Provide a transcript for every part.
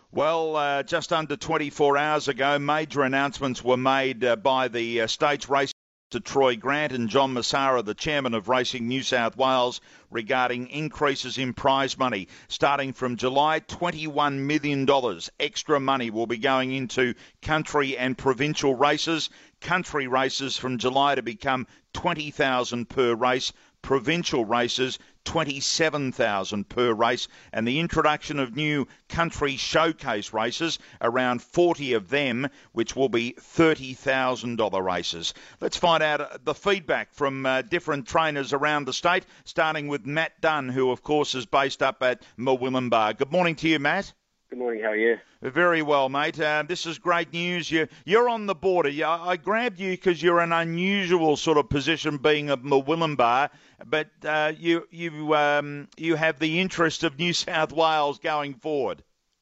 Well, just under 24 hours ago, major announcements were made by the States Race to Troy Grant and John Massara, the chairman of Racing New South Wales, regarding increases in prize money. Starting from July, $21 million extra money will be going into country and provincial races. Country races from July to become $20,000 per race. Provincial races, $27,000 per race, and the introduction of new country showcase races, around 40 of them, which will be $30,000 races. Let's find out the feedback from different trainers around the state, starting with Matt Dunn, who of course is based up at Murwillumbah. Good morning to you, Matt. Good morning, how are you? Very well, mate. This is great news. You're on the border. I grabbed you because you're an unusual sort of position, being at Murwillumbah, but you have the interest of New South Wales going forward.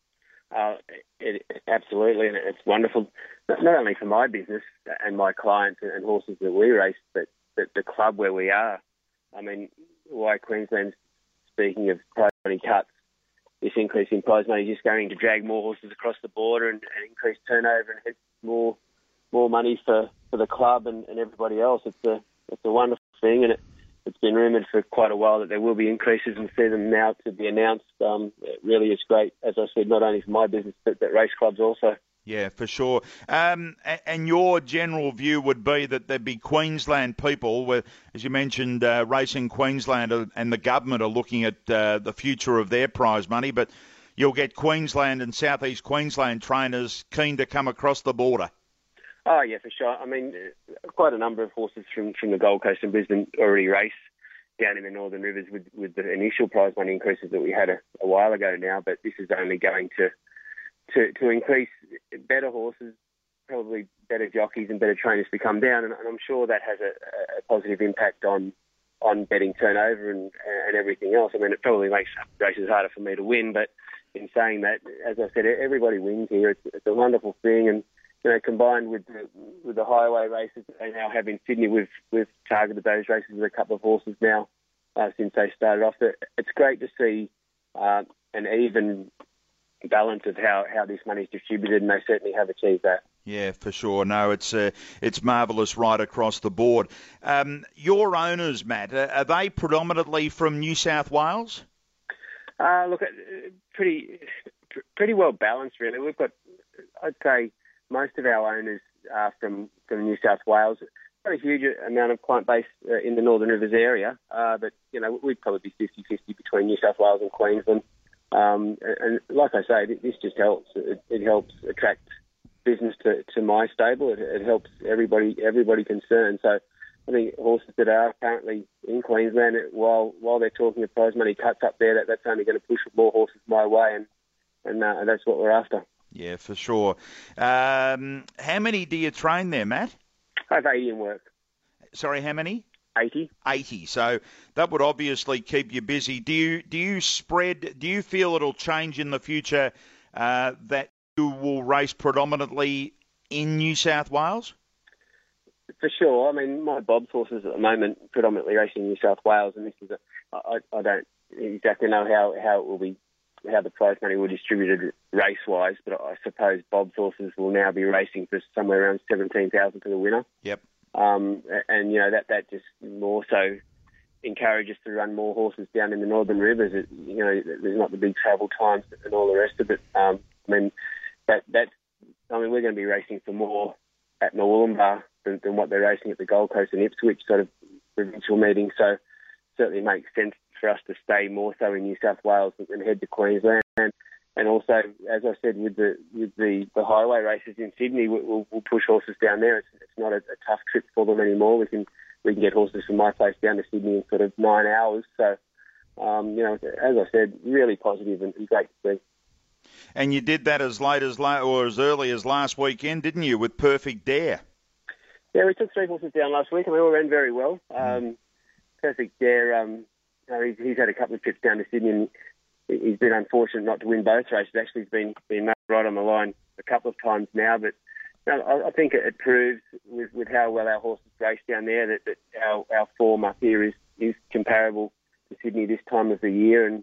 Absolutely, and it's wonderful, not only for my business and my clients and horses that we race, but the club where we are. I mean, why Queensland's speaking of prize money cuts, this increase in prize money is just going to drag more horses across the border and increase turnover and hence more money for the club and everybody else. It's a wonderful thing, and it's been rumoured for quite a while that there will be increases, and see them now to be announced. It really is great, as I said, not only for my business but race clubs also. Yeah, for sure. And your general view would be that there'd be Queensland people, as you mentioned, Racing Queensland and the government are looking at the future of their prize money, but you'll get Queensland and southeast Queensland trainers keen to come across the border. Oh, yeah, for sure. I mean, quite a number of horses from the Gold Coast and Brisbane already race down in the Northern Rivers with the initial prize money increases that we had a while ago now, but this is only going to increase better horses, probably better jockeys and better trainers to come down, and I'm sure that has a positive impact on betting turnover and everything else. I mean, it probably makes races harder for me to win, but in saying that, as I said, everybody wins here. It's a wonderful thing, and combined with the highway races that they now have in Sydney, we've targeted those races with a couple of horses now since they started off. It's great to see an even balance of how this money is distributed, and they certainly have achieved that. Yeah, for sure. No, it's marvellous right across the board. Your owners, Matt, are they predominantly from New South Wales? Look, pretty well balanced, really. We've got, I'd say, most of our owners are from New South Wales. Not a huge amount of client base in the Northern Rivers area, but we'd probably be 50-50 between New South Wales and Queensland. And like I say, this just helps. It helps attract business to my stable. It helps everybody concerned. So I think horses that are currently in Queensland, while they're talking of prize money cuts up there, that's only going to push more horses my way, and that's what we're after. Yeah, for sure. How many do you train there, Matt? I have 80 in work. Sorry, how many? 80. 80. So that would obviously keep you busy. Do you feel it'll change in the future that you will race predominantly in New South Wales? For sure. I mean, my Bob's horses at the moment predominantly racing in New South Wales, and this is I don't exactly know how it will be, how the prize money will be distributed race-wise, but I suppose Bob's horses will now be racing for somewhere around $17,000 for the winner. Yep. And that just more so encourages to run more horses down in the Northern Rivers. There's not the big travel times and all the rest of it. We're going to be racing for more at Murwillumbah than what they're racing at the Gold Coast and Ipswich sort of provincial meetings. So certainly makes sense for us to stay more so in New South Wales and head to Queensland. And also, as I said, with the highway races in Sydney, we'll push horses down there. It's not a tough trip for them anymore. We can get horses from my place down to Sydney in sort of 9 hours. So, as I said, really positive and great to see. And you did that as early as last weekend, didn't you, with Perfect Dare? Yeah, we took 3 horses down last week, and we all ran very well. Perfect Dare, he's had a couple of trips down to Sydney, and he's been unfortunate not to win both races. Actually, he's been right on the line a couple of times now, but I think it proves with how well our horses race down there that our form up here is comparable to Sydney this time of the year, and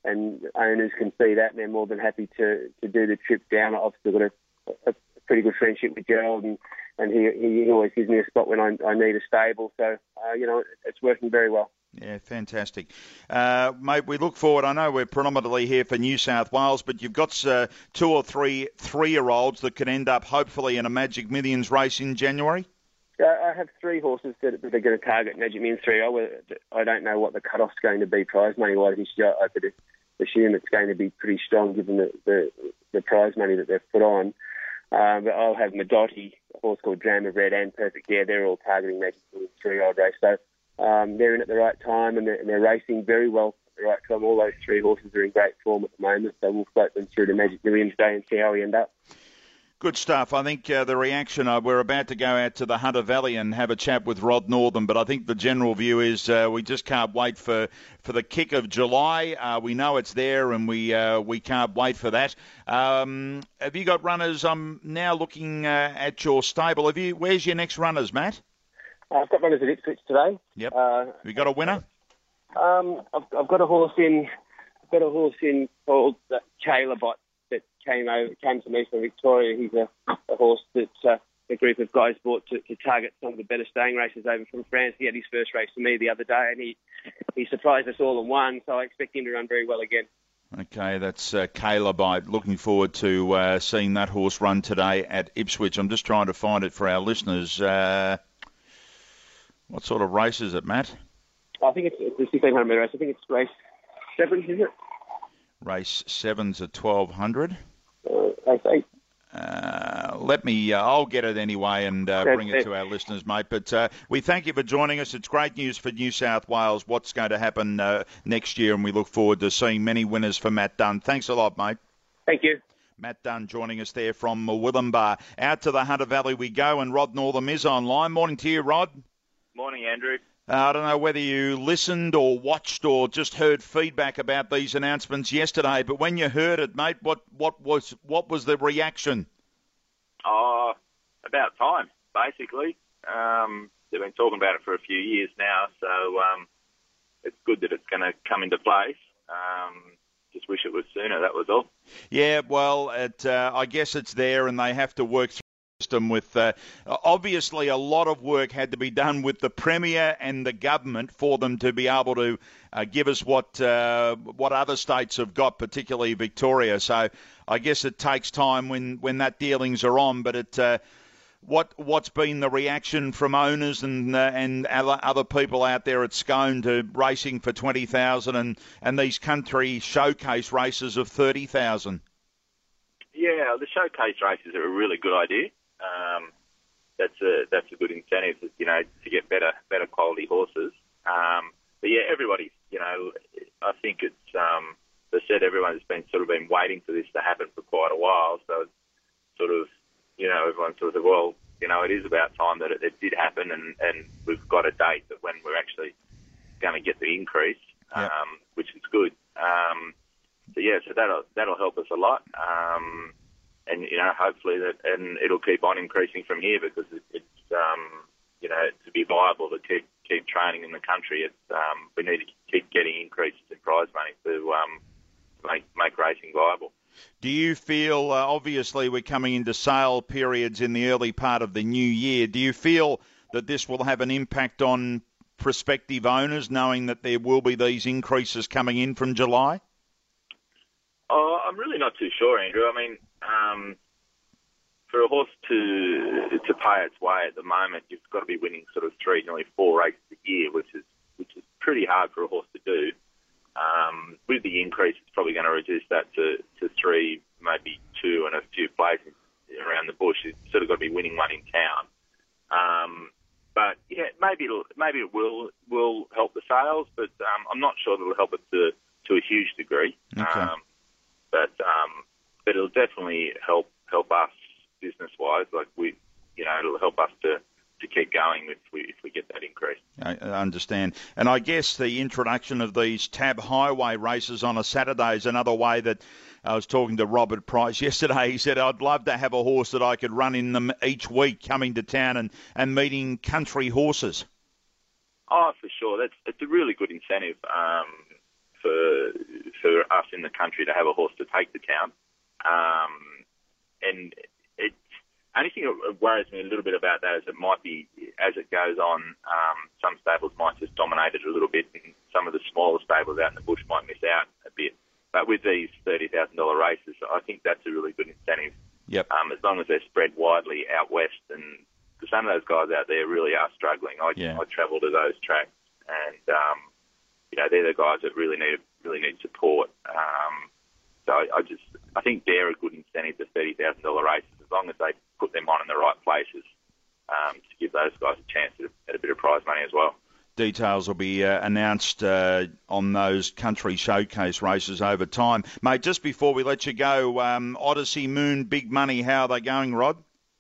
and owners can see that, and they're more than happy to do the trip down. I've still got a pretty good friendship with Gerald, and he always gives me a spot when I need a stable. So, it's working very well. Yeah, fantastic. Mate, we look forward. I know we're predominantly here for New South Wales, but you've got 2 or 3 3-year-olds that could end up hopefully in a Magic Millions race in January? I have 3 horses that are going to target Magic Millions 3. I don't know what the cut-off's going to be prize money-wise this year. I could assume it's going to be pretty strong given the prize money that they've put on. But I'll have Madotti, a horse called Drama Red, and Perfect Air. They're all targeting Magic Millions 3-year-old race. So they're in at the right time, and they're racing very well at the right time. All those 3 horses are in great form at the moment, so we'll float them through to Magic Millions Day and see how we end up. Good stuff. I think the reaction, we're about to go out to the Hunter Valley and have a chat with Rod Northam, but I think the general view is we just can't wait for the kick of July. We know it's there, and we can't wait for that. Have you got runners? I'm now looking at your stable. Where's your next runners, Matt? I've got runners at Ipswich today. Yep. Have you got a winner? I've got a horse in. I've got a horse in called Calebot that came to me from Victoria. He's a horse that a group of guys bought to target some of the better staying races over from France. He had his first race for me the other day, and he surprised us all in one. So I expect him to run very well again. Okay, that's Calebite. Looking forward to seeing that horse run today at Ipswich. I'm just trying to find it for our listeners. What sort of race is it, Matt? I think it's the 1600 metre race. I think it's race 7, is it? Race 7's at 1200. Race 8. I'll get it anyway and bring it to our listeners, mate. But we thank you for joining us. It's great news for New South Wales, what's going to happen next year, and we look forward to seeing many winners for Matt Dunn. Thanks a lot, mate. Thank you. Matt Dunn joining us there from Willembar. Out to the Hunter Valley we go, and Rod Northam is online. Morning to you, Rod. Morning, Andrew. I don't know whether you listened or watched or just heard feedback about these announcements yesterday, but when you heard it, mate, what was the reaction? About time, basically. They've been talking about it for a few years now, so it's good that it's going to come into place. Just wish it was sooner, that was all. Yeah, well, I guess it's there, and they have to work through system with obviously a lot of work had to be done with the Premier and the government for them to be able to give us what other states have got, particularly Victoria. So I guess it takes time when that dealings are on, but what's been the reaction from owners and other people out there at Scone to racing for 20,000 and these country showcase races of 30,000? Yeah, the showcase races are a really good idea. That's a good incentive, to get better quality horses. But yeah, everybody, I think it's, as I said, everyone's been waiting for this to happen for quite a while. So it's sort of, everyone sort of, well, it is about time that it did happen, and we've got a date that when we're actually going to get the increase, which is good. So that'll help us a lot. And hopefully and it'll keep on increasing from here, because it's to be viable to keep training in the country, we need to keep getting increases in prize money to make racing viable. Do you feel, obviously we're coming into sale periods in the early part of the new year, do you feel that this will have an impact on prospective owners, knowing that there will be these increases coming in from July? I'm really not too sure, Andrew. I mean, for a horse to pay its way at the moment, you've got to be winning sort of 3, nearly 4 races a year, which is pretty hard for a horse to do. With the increase, it's probably going to reduce that to 3, maybe 2, and a few places around the bush. You've sort of got to be winning one in town. But yeah, maybe it will help the sales, but I'm not sure that it'll help it to a huge degree. Okay. But it'll definitely help us business-wise. Like it'll help us to keep going if we get that increase. I understand. And I guess the introduction of these Tab Highway races on a Saturday is another way that I was talking to Robert Price yesterday. He said, I'd love to have a horse that I could run in them each week coming to town and meeting country horses. Oh, for sure. It's a really good incentive for us in the country to have a horse to take to town. And it's only thing that worries me a little bit about that is it might be, as it goes on, some stables might just dominate it a little bit, and some of the smaller stables out in the bush might miss out a bit. But with these $30,000 races, I think that's a really good incentive. Yep. As long as they're spread widely out west, and some of those guys out there really are struggling. I travel to those tracks, and they're the guys that really need support. So I think they're a good incentive to $30,000 races, as long as they put them on in the right places to give those guys a chance at a bit of prize money as well. Details will be announced on those country showcase races over time. Mate, just before we let you go, Odyssey, Moon, Big Money, how are they going, Rod?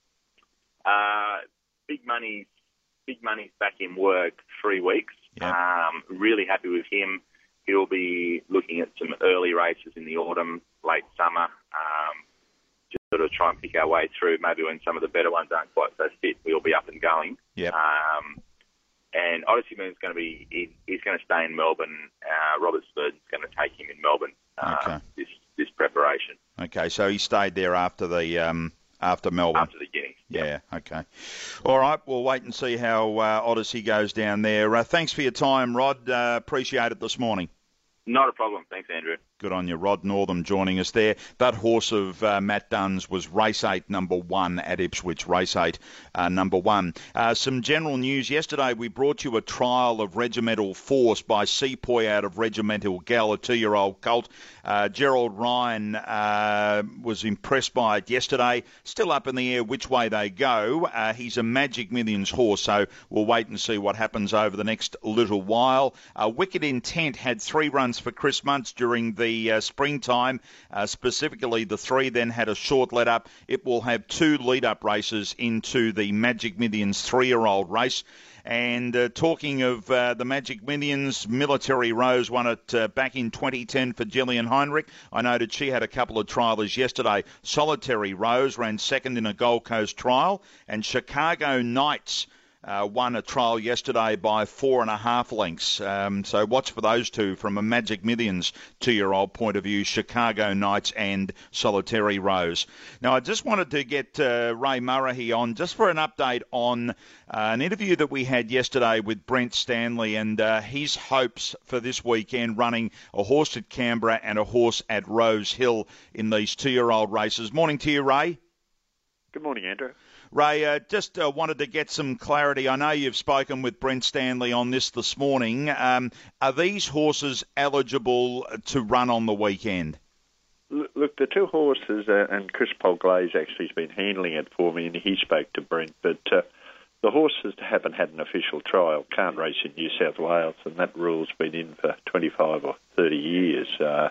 Big Money's back in work 3 weeks. Yep. Really happy with him. He'll be looking at some early races in the autumn, late summer, just sort of try and pick our way through. Maybe when some of the better ones aren't quite so fit, we'll be up and going. Yep. And Odyssey Moon's going to be, he's going to stay in Melbourne. Robert Spurden's going to take him in Melbourne this preparation. Okay, so he stayed there after the after Melbourne. After the Guineas. Yeah, okay. All right, we'll wait and see how Odyssey goes down there. Thanks for your time, Rod. Appreciate it this morning. Not a problem. Thanks, Andrew. Good on you. Rod Northam joining us there. That horse of Matt Dunn's was race 8, number 1 at Ipswich. Race 8, number 1. Some general news. Yesterday we brought you a trial of Regimental Force by Sepoy out of Regimental Gal, a 2-year-old colt. Gerald Ryan was impressed by it yesterday. Still up in the air which way they go. He's a Magic Millions horse, so we'll wait and see what happens over the next little while. Wicked Intent had 3 runs for Chris Muntz during the springtime, specifically the 3, then had a short let-up. It will have 2 lead-up races into the Magic Millions 3-year-old race. And talking of the Magic Millions, Military Rose won it back in 2010 for Gillian Heinrich. I noted she had a couple of trialers yesterday. Solitary Rose ran second in a Gold Coast trial, and Chicago Knights won a trial yesterday by 4.5 lengths. So watch for those two from a Magic Millions 2-year-old point of view, Chicago Knights and Solitary Rose. Now, I just wanted to get Ray Murray on just for an update on an interview that we had yesterday with Brent Stanley and his hopes for this weekend running a horse at Canberra and a horse at Rose Hill in these 2-year-old races. Morning to you, Ray. Good morning, Andrew. Ray, just wanted to get some clarity. I know you've spoken with Brent Stanley on this morning. Are these horses eligible to run on the weekend? Look, the 2 horses, and Chris Polglaze actually has been handling it for me, and he spoke to Brent, but the horses haven't had an official trial, can't race in New South Wales, and that rule's been in for 25 or 30 years.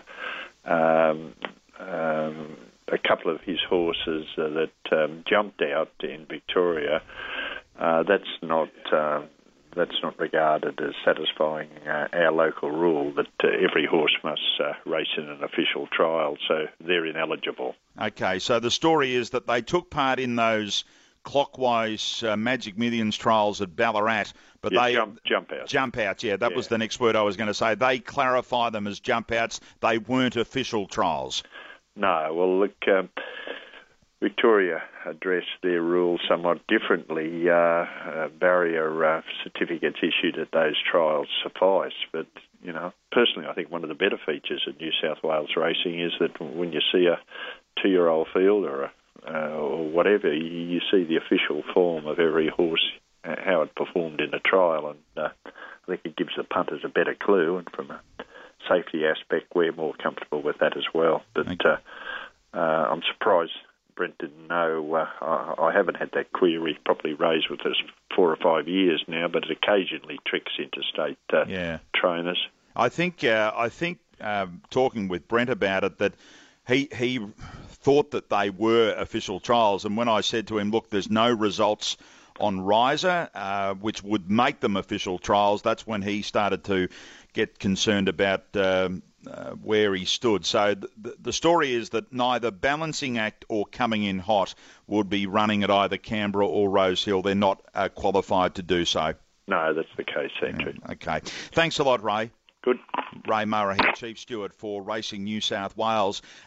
A couple of his horses that jumped out in Victoria, that's not regarded as satisfying our local rule that every horse must race in an official trial, so they're ineligible. Okay, so the story is that they took part in those clockwise Magic Millions trials at Ballarat, but yes, they jump outs. Jump outs, yeah, that was the next word I was going to say. They clarify them as jump outs. They weren't official trials. No, well, look, Victoria addressed their rules somewhat differently. Barrier certificates issued at those trials suffice, but, personally I think one of the better features of New South Wales racing is that when you see a 2-year-old field or whatever, you see the official form of every horse, how it performed in a trial, and I think it gives the punters a better clue, and from a safety aspect, we're more comfortable with that as well. But I'm surprised Brent didn't know. I haven't had that query properly raised with us 4 or 5 years now, but it occasionally tricks interstate trainers. I think talking with Brent about it, that he thought that they were official trials, and when I said to him, look, there's no results on Riser, which would make them official trials, that's when he started to get concerned about where he stood. So the story is that neither Balancing Act or Coming in Hot would be running at either Canberra or Rose Hill. They're not qualified to do so. No, that's the case, Andrew. Okay. Thanks a lot, Ray. Good. Ray Murray, Chief Steward for Racing New South Wales.